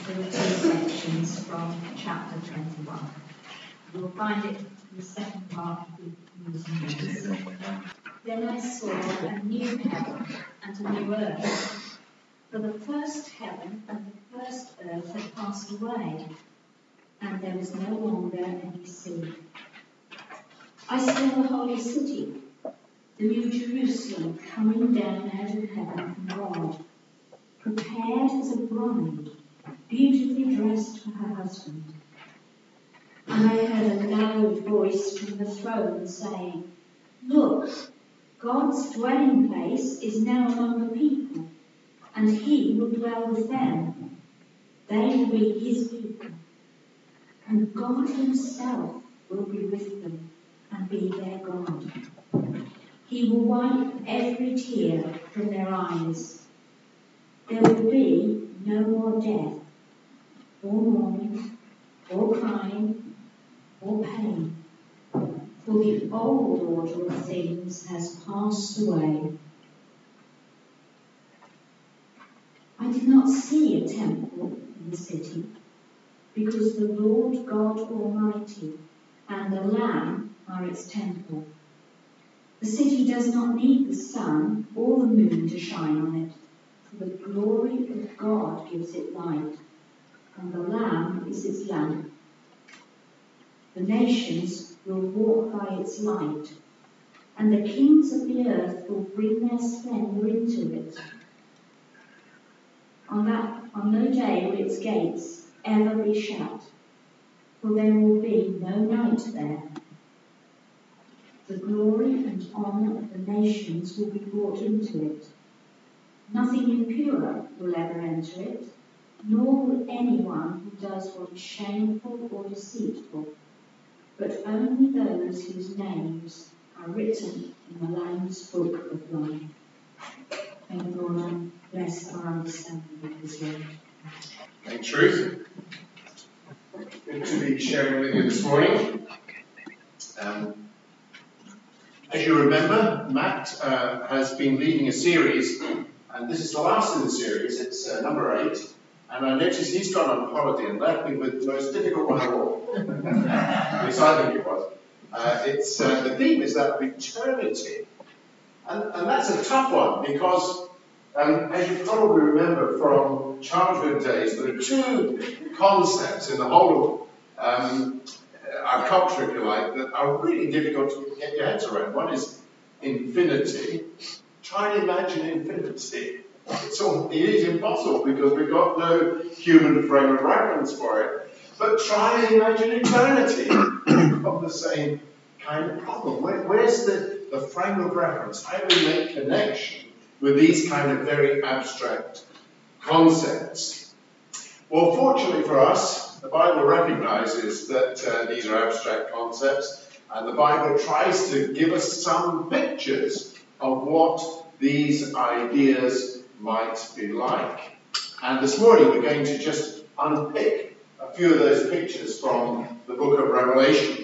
There are two sections from chapter 21. You'll find it in the second part of the news. Then I saw a new heaven and a new earth, for the first heaven and the first earth had passed away, and there was no longer any sea. I saw the holy city, the new Jerusalem, coming down out of heaven from God, prepared as a bride, beautifully dressed for her husband. And I heard a loud voice from the throne saying, "Look, God's dwelling place is now among the people, and he will dwell with them. They will be his people, and God himself will be with them and be their God. He will wipe every tear from their eyes. There will be no more death, or mourning, or crying, or pain, for the old order of things has passed away." I did not see a temple in the city, because the Lord God Almighty and the Lamb are its temple. The city does not need the sun or the moon to shine on it, for the glory of God gives it light, and the Lamb is its lamp. The nations will walk by its light, and the kings of the earth will bring their splendor into it. On no day will its gates ever be shut, for there will be no night there. The glory and honour of the nations will be brought into it. Nothing impure will ever enter it, nor will anyone who does what is shameful or deceitful, but only those whose names are written in the Lamb's book of life. May the Lord bless our understanding of his word. Thanks, Ruth. Good to be sharing with you this morning. As you remember, Matt has been leading a series, and this is the last in the series. It's number 8, and I noticed he's gone on holiday and left me with the most difficult one of all. At least I think it was. The theme is that of eternity, and that's a tough one because, as you probably remember from childhood days, there are two concepts in the whole of our culture, if you like, that are really difficult to get your heads around. One is infinity. Try and imagine infinity. It is impossible because we've got no human frame of reference for it. But try and imagine eternity. We've got the same kind of problem. Where's the frame of reference? How do we make connection with these kind of very abstract concepts? Well, fortunately for us, the Bible recognizes that these are abstract concepts, and the Bible tries to give us some pictures of what these ideas might be like. And this morning we're going to just unpick a few of those pictures from the book of Revelation.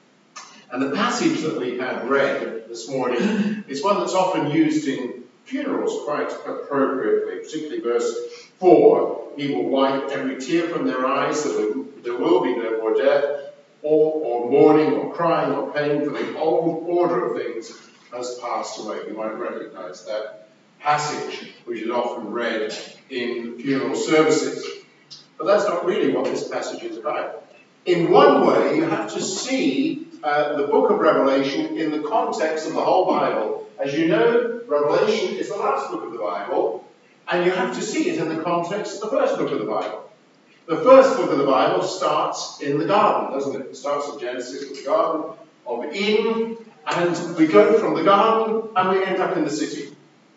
And the passage that we have read this morning is one that's often used in funerals quite appropriately, particularly verse 4. He will wipe every tear from their eyes, so there will be no more death, or mourning, or crying, or pain, for the old order of things has passed away. You might recognize that passage, which is often read in funeral services. But that's not really what this passage is about. In one way, you have to see the book of Revelation in the context of the whole Bible. As you know, Revelation is the last book of the Bible, and you have to see it in the context of the first book of the Bible. The first book of the Bible starts in the garden, doesn't it? It starts in Genesis with the Garden of Eden, and we go from the garden and we end up in the city.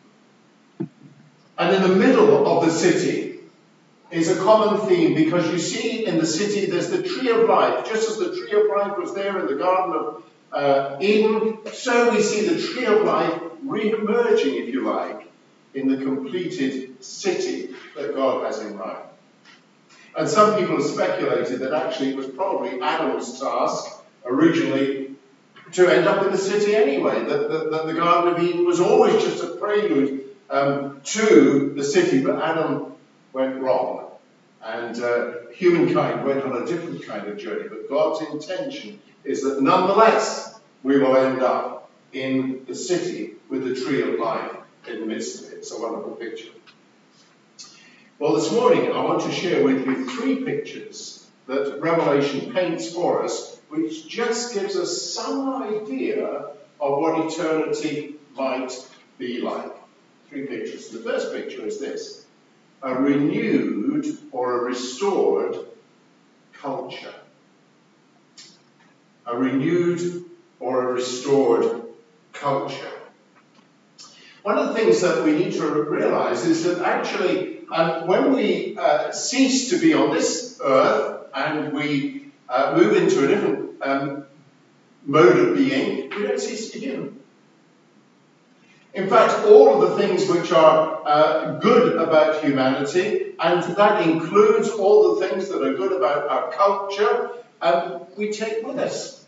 And in the middle of the city is a common theme, because you see in the city there's the tree of life. Just as the tree of life was there in the Garden of Eden, so we see the tree of life re-emerging, if you like, in the completed city that God has in mind. And some people have speculated that actually it was probably Adam's task originally to end up in the city anyway, that the Garden of Eden was always just a prelude to the city, but Adam went wrong. And and humankind went on a different kind of journey. But God's intention is that nonetheless we will end up in the city with the tree of life in the midst of it. It's a wonderful picture. Well, this morning I want to share with you 3 pictures that Revelation paints for us, which just gives us some idea of what eternity might be like. 3 pictures. The first picture is this: a renewed or a restored culture. A renewed or a restored culture. One of the things that we need to realize is that actually when we cease to be on this earth and we move into a different mode of being, we don't cease to be human. In fact, all of the things which are good about humanity, and that includes all the things that are good about our culture, we take with us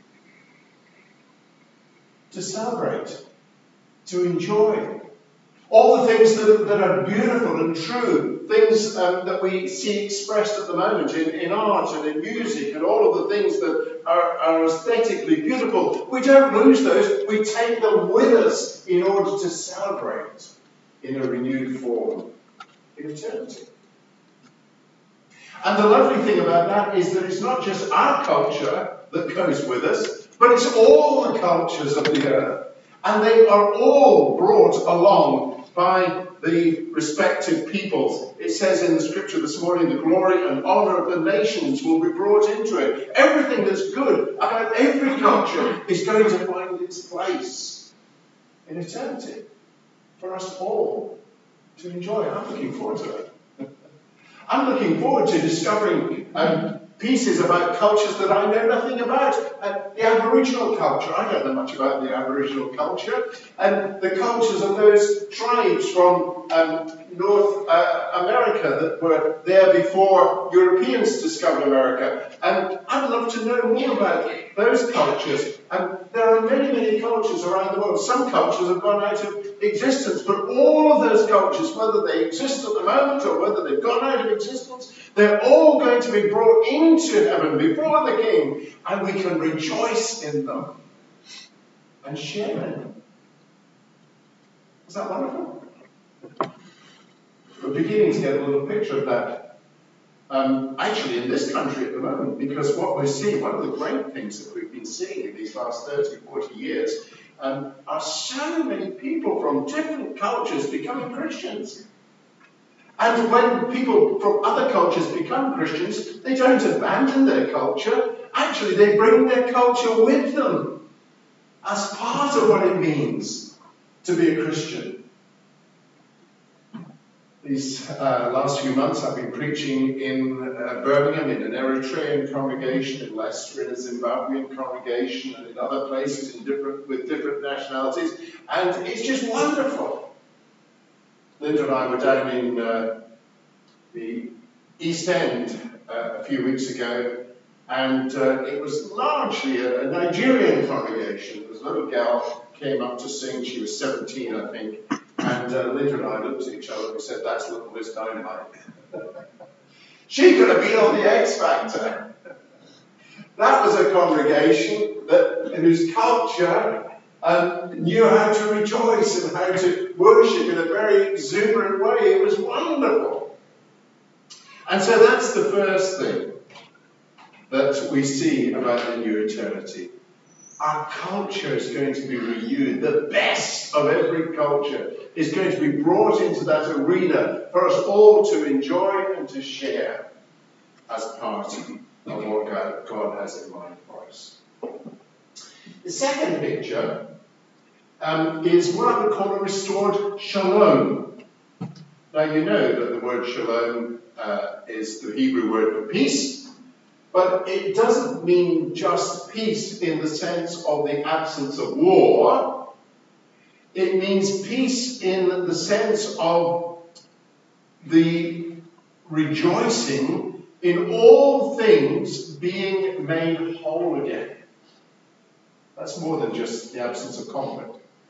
to celebrate, to enjoy. All the things that are beautiful and true, things that we see expressed at the moment in art and in music, and all of the things that are aesthetically beautiful, we don't lose those, we take them with us in order to celebrate in a renewed form in eternity. And the lovely thing about that is that it's not just our culture that goes with us, but it's all the cultures of the earth. And they are all brought along by the respective peoples. It says in the scripture this morning, the glory and honor of the nations will be brought into it. Everything that's good about every culture is going to find its place in eternity for us all to enjoy. I'm looking forward to that. I'm looking forward to discovering pieces about cultures that I know nothing about. The Aboriginal culture, I don't know much about the Aboriginal culture, and the cultures of those tribes from North America that were there before Europeans discovered America. And I'd love to know more about those cultures. There are many, many cultures around the world. Some cultures have gone out of existence, but all of those cultures, whether they exist at the moment or whether they've gone out of existence, they're all going to be brought into heaven before the King, and we can rejoice in them and share in them. Is that wonderful? We're beginning to get a little picture of that. Actually, in this country at the moment, because what we're seeing, one of the great things that we've been seeing in these last 30, 40 years, are so many people from different cultures becoming Christians. And when people from other cultures become Christians, they don't abandon their culture. Actually, they bring their culture with them as part of what it means to be a Christian. These last few months I've been preaching in Birmingham in an Eritrean congregation, in Leicester in a Zimbabwean congregation, and in other places with different nationalities. And it's just wonderful. Linda and I were down in the East End a few weeks ago, and it was largely a Nigerian congregation. There was a little girl came up to sing. She was 17, I think. And Linda and I looked at each other and we said, "That's little Miss Dynamite." She could have been on the X Factor. That was a congregation whose culture knew how to rejoice and how to worship in a very exuberant way. It was wonderful. And so that's the first thing that we see about the new eternity. Our culture is going to be renewed. The best of every culture is going to be brought into that arena for us all to enjoy and to share as part of what God has in mind for us. The second picture is what I would call a restored shalom. Now you know that the word shalom is the Hebrew word for peace. But it doesn't mean just peace in the sense of the absence of war. It means peace in the sense of the rejoicing in all things being made whole again. That's more than just the absence of conflict.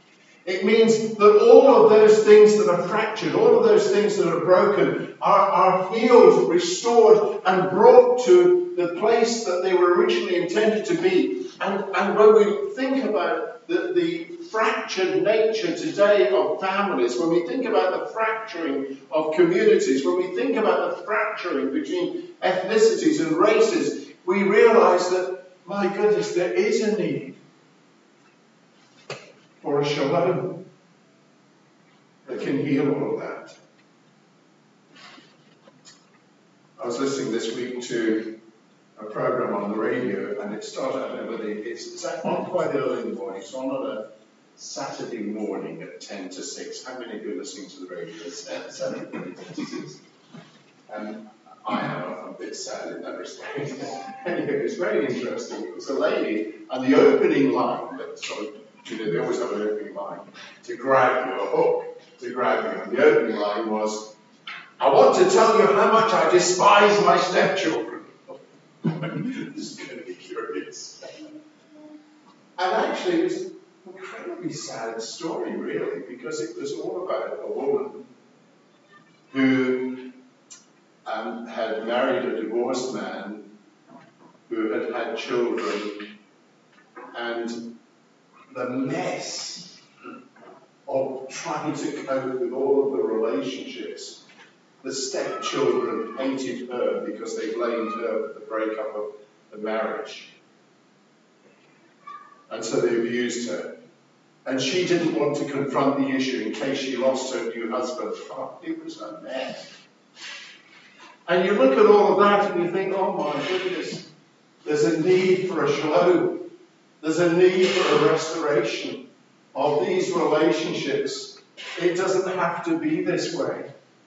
It means that all of those things that are fractured, all of those things that are broken are healed, restored, and brought to the place that they were originally intended to be. And when we think about the fractured nature today of families, when we think about the fracturing of communities, when we think about the fracturing between ethnicities and races, we realize that, my goodness, there is a need for a shalom that can heal all of that. I was listening this week to a program on the radio, and it started, I don't know whether it's on quite early in the morning, it's on a Saturday morning at 10 to 6. How many of you are listening to the radio at Saturday morning, 10 to 6? I am a bit sad in that respect. Anyway, it's very interesting. It was a lady, and the opening line, they always have an opening line, to grab you, a hook to grab you. And the opening line was, I want to tell you how much I despise my stepchildren. This is going to be curious. And actually, it was an incredibly sad story, really, because it was all about a woman who had married a divorced man who had children, and the mess of trying to cope with all of the relationships. The stepchildren hated her because they blamed her for the breakup of the marriage. And so they abused her. And she didn't want to confront the issue in case she lost her new husband. Oh, it was a mess. And you look at all of that and you think, oh my goodness, there's a need for a shalom. There's a need for a restoration of these relationships. It doesn't have to be this way.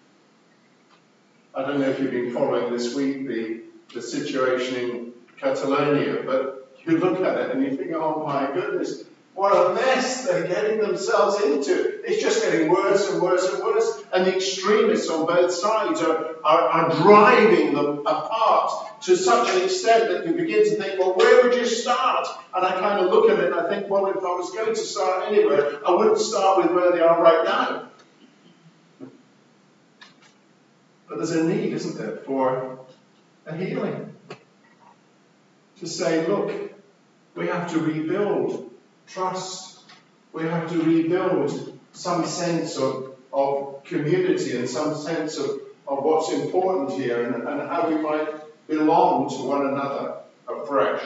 I don't know if you've been following this week the situation in Catalonia, but you look at it and you think, oh my goodness, what a mess they're getting themselves into. It's just getting worse and worse and worse. And the extremists on both sides are driving them apart to such an extent that you begin to think, well, where would you start? And I kind of look at it and I think, well, if I was going to start anywhere, I wouldn't start with where they are right now. But there's a need, isn't there, for a healing. To say, look, we have to rebuild trust. We have to rebuild some sense of community and some sense of what's important here and how we might belong to one another afresh.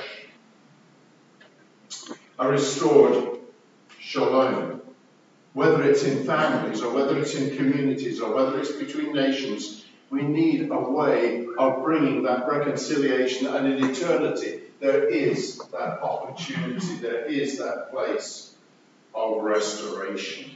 A restored shalom. Whether it's in families or whether it's in communities or whether it's between nations, we need a way of bringing that reconciliation, and in eternity there is that opportunity, there is that place of restoration.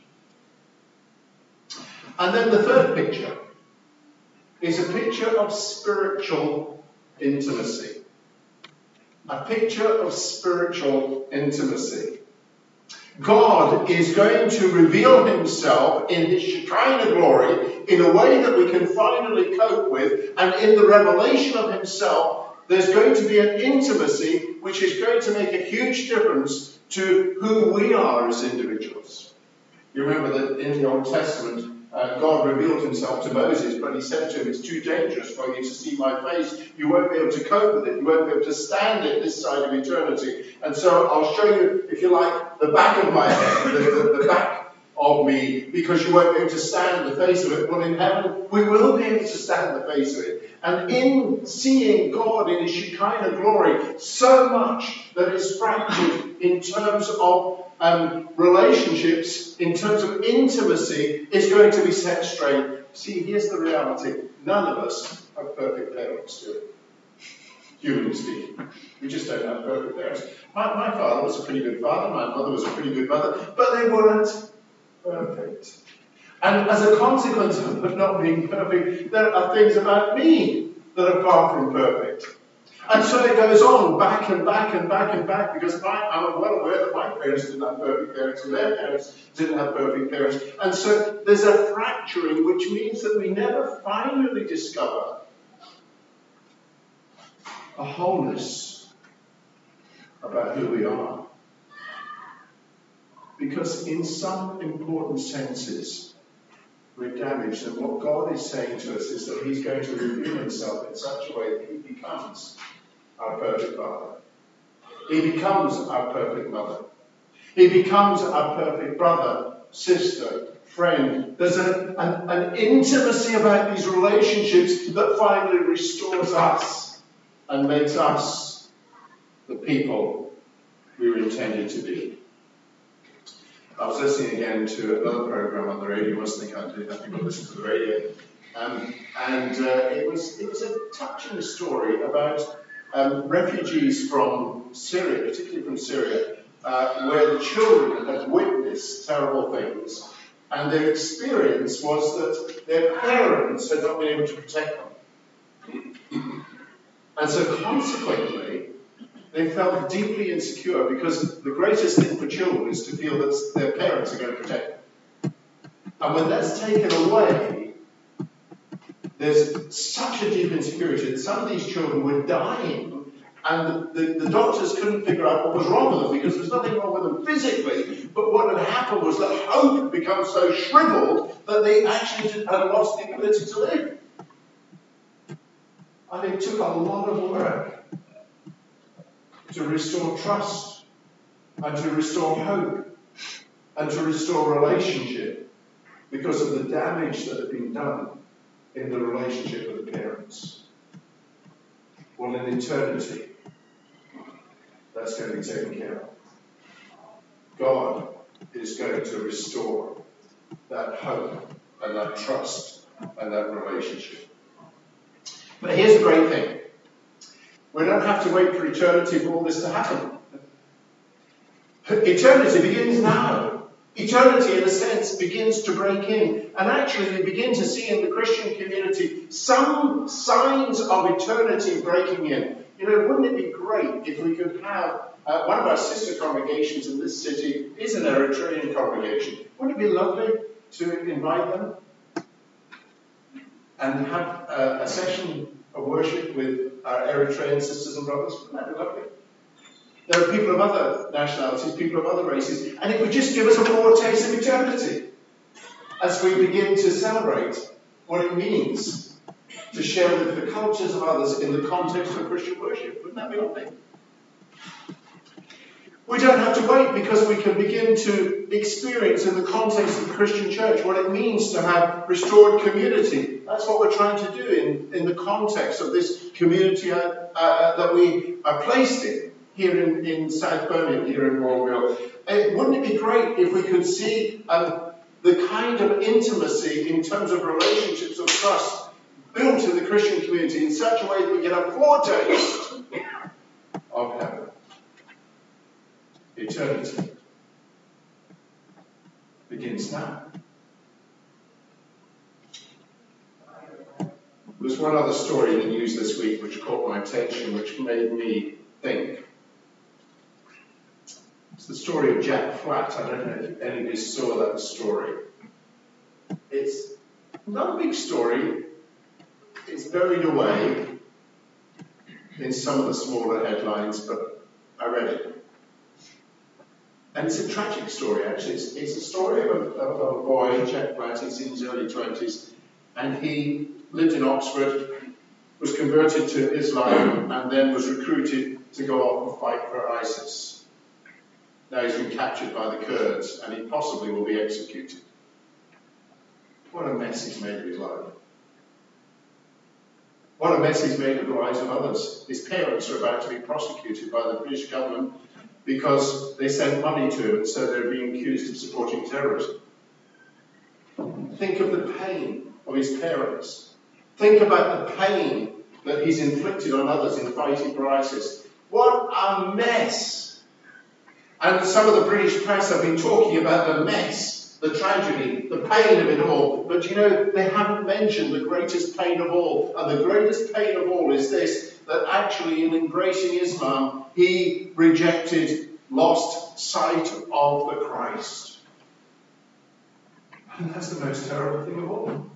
And then the third picture is a picture of spiritual intimacy. A picture of spiritual intimacy. God is going to reveal himself in his Shekinah glory in a way that we can finally cope with, and in the revelation of himself, there's going to be an intimacy which is going to make a huge difference to who we are as individuals. You remember that in the Old Testament, God revealed himself to Moses, but he said to him, it's too dangerous for you to see my face. You won't be able to cope with it. You won't be able to stand it this side of eternity. And so I'll show you, if you like, the back of my head, the back of me, because you won't be able to stand the face of it. Well, in heaven, we will be able to stand the face of it. And in seeing God in his Shekinah glory, so much that is fractured in terms of relationships, in terms of intimacy, is going to be set straight. See, here's the reality. None of us have perfect parents, do we? Humanly speaking. We just don't have perfect parents. My father was a pretty good father, my mother was a pretty good mother, but they weren't perfect. And as a consequence of not being perfect, there are things about me that are far from perfect. And so it goes on, back and back and back and back, because I'm well aware that my parents didn't have perfect parents, and their parents didn't have perfect parents. And so there's a fracturing, which means that we never finally discover a wholeness about who we are. Because in some important senses, we're damaged. And what God is saying to us is that he's going to reveal himself in such a way that he becomes our perfect Father. He becomes our perfect mother. He becomes our perfect brother, sister, friend. There's an intimacy about these relationships that finally restores us and makes us the people we were intended to be. I was listening again to another program on the radio. You must think I did nothing but listen to the radio. It was a touching story about refugees from Syria, particularly from Syria, where the children had witnessed terrible things, and their experience was that their parents had not been able to protect them. And so consequently, they felt deeply insecure, because the greatest thing for children is to feel that their parents are going to protect them. And when that's taken away, there's such a deep insecurity that some of these children were dying, and the doctors couldn't figure out what was wrong with them, because there's nothing wrong with them physically, but what had happened was that hope had become so shriveled that they actually had lost the ability to live. And it took a lot of work to restore trust, and to restore hope, and to restore relationship, because of the damage that had been done in the relationship with the parents. Well, in eternity, that's going to be taken care of. God is going to restore that hope and that trust and that relationship. But here's the great thing. We don't have to wait for eternity for all this to happen. Eternity begins now. Eternity, in a sense, begins to break in. And actually, we begin to see in the Christian community some signs of eternity breaking in. You know, wouldn't it be great if we could have one of our sister congregations in this city is an Eritrean congregation. Wouldn't it be lovely to invite them and have a session of worship with our Eritrean sisters and brothers? Wouldn't that be lovely? There are people of other nationalities, people of other races, and it would just give us a foretaste of eternity as we begin to celebrate what it means to share the cultures of others in the context of Christian worship. Wouldn't that be lovely? We don't have to wait, because we can begin to experience in the context of the Christian church what it means to have restored community. That's what we're trying to do in the context of this community that we are placed in here in South Birmingham, here in Warrville. Wouldn't it be great if we could see the kind of intimacy in terms of relationships of trust built in the Christian community in such a way that we get a foretaste of heaven? Eternity begins now. There's one other story in the news this week which caught my attention, which made me think. It's the story of Jack Flatt. I don't know if any of you saw that story. It's not a big story. It's buried away in some of the smaller headlines, but I read it. And it's a tragic story, actually. It's a story of a boy, Jack Flatt. He's in his early 20s, and he lived in Oxford, was converted to Islam, and then was recruited to go off and fight for ISIS. Now he's been captured by the Kurds, and he possibly will be executed. What a mess he's made of his life. What a mess he's made of the lives of others. His parents are about to be prosecuted by the British government because they sent money to him, and so they're being accused of supporting terrorism. Think of the pain of his parents. Think about the pain that he's inflicted on others in fighting for ISIS. What a mess! And some of the British press have been talking about the mess, the tragedy, the pain of it all. But you know, they haven't mentioned the greatest pain of all. And the greatest pain of all is this, that actually in embracing Islam, he rejected, lost sight of the Christ. And that's the most terrible thing of all.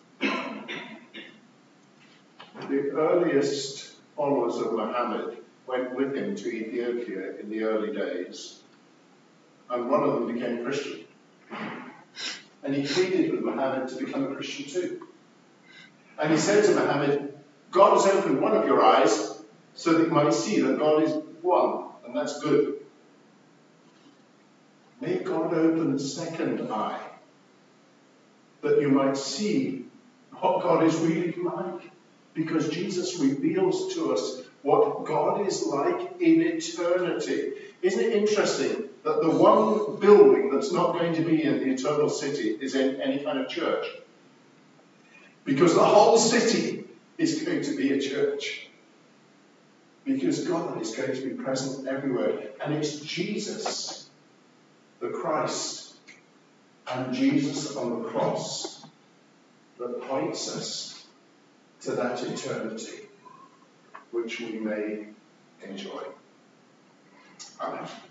The earliest followers of Muhammad, went with him to Ethiopia in the early days, and one of them became Christian. And he pleaded with Muhammad to become a Christian too. And he said to Muhammad, God has opened one of your eyes so that you might see that God is one, and that's good. May God open the second eye, that you might see what God is really like, because Jesus reveals to us what God is like in eternity. Isn't it interesting that the one building that's not going to be in the eternal city is in any kind of church? Because the whole city is going to be a church. Because God is going to be present everywhere. And it's Jesus, the Christ, and Jesus on the cross that points us to that eternity which we may enjoy. Amen.